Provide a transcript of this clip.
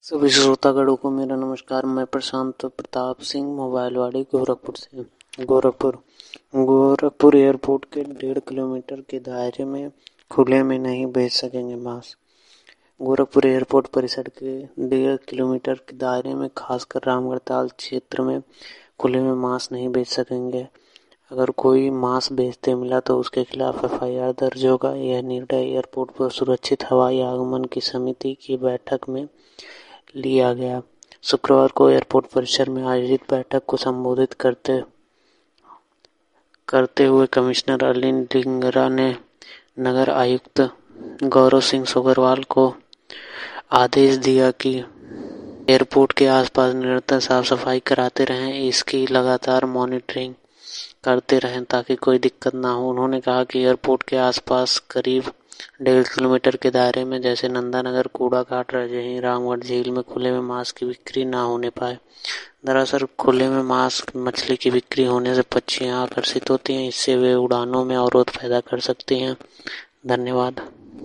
सभी श्रोतागणों को मेरा नमस्कार। मैं प्रशांत प्रताप सिंह मोबाइलवाड़ी गोरखपुर से। गोरखपुर एयरपोर्ट के 1.5 किलोमीटर के दायरे में खुले में नहीं बेच सकेंगे मांस। गोरखपुर एयरपोर्ट परिसर के 1.5 किलोमीटर के दायरे में खासकर रामगढ़ताल क्षेत्र में खुले में मांस नहीं बेच सकेंगे। अगर कोई मांस बेचते मिला तो उसके खिलाफ FIR दर्ज होगा। यह निर्णय एयरपोर्ट पर सुरक्षित हवाई आगमन की समिति की बैठक में लिया गया। शुक्रवार को एयरपोर्ट परिसर में आयोजित बैठक को संबोधित करते हुए कमिश्नर अनिल डिंगरा ने नगर आयुक्त गौरव सिंह सोगरवाल को आदेश दिया कि एयरपोर्ट के आसपास निरंतर साफ सफाई कराते रहें, इसकी लगातार मॉनिटरिंग करते रहें ताकि कोई दिक्कत ना हो। उन्होंने कहा कि एयरपोर्ट के आसपास करीब 1.5 किलोमीटर के दायरे में जैसे नंदानगर, कूड़ा घाट, रजही, रामगढ़ झील में खुले में मांस की बिक्री ना होने पाए। दरअसल खुले में मांस मछली की बिक्री होने से पक्षियां आकर्षित होती हैं, इससे वे उड़ानों में अवरोध पैदा कर सकती हैं। धन्यवाद।